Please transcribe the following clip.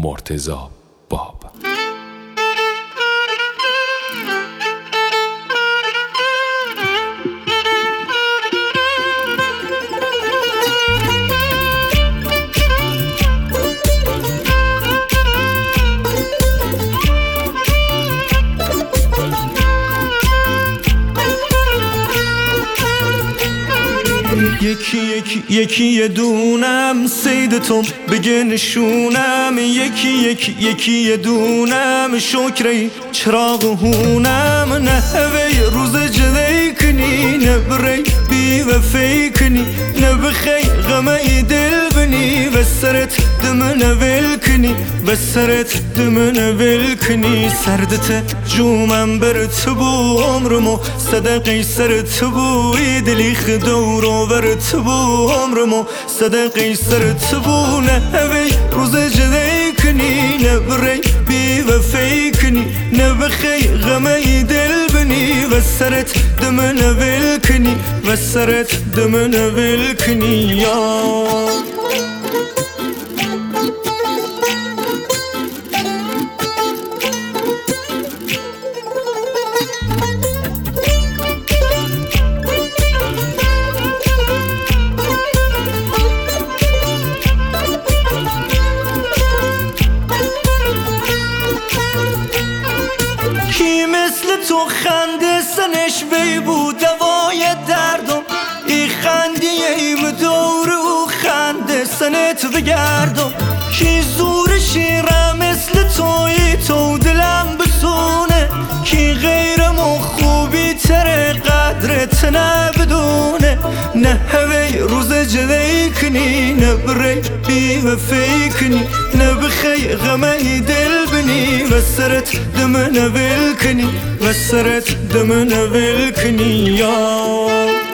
مرتضی باب. یکی یه دونم سیدتم بگه نشونم، یکی یه دونم شکری چراغ هونم. نه هوی روز جدی کنی، نه بری بی وفی کنی، نه بخی غمه دل بنی و سرت دمن ول کنی، و سرت دمن ول کنی. سردت جومم بر تو بو عمرمو صدقی سر تو بوی دلی خدورو بر تو بو عمرمو صدقی سر تو بو. نه هوی روز جدی کنی، نه بری بی وفی کنی، نه بخی غمه دل بنی و سرت دمن ول کنی، و سرت دمن ول کنی. یا تو خنده سنش بی بود دوای دردم، ای خندی ایم دور و خنده سنت بگردم. کی زور شیره مثل توی تو دلم بسونه، کی غیرم و خوبی تر قدرت نبدونه. نه هوی روز جدی کنی، نه بری بی وفی کنی، نه بخی غمه دل بنی و سرت دمن ول کنی، و سرت دمن ول کنی. یا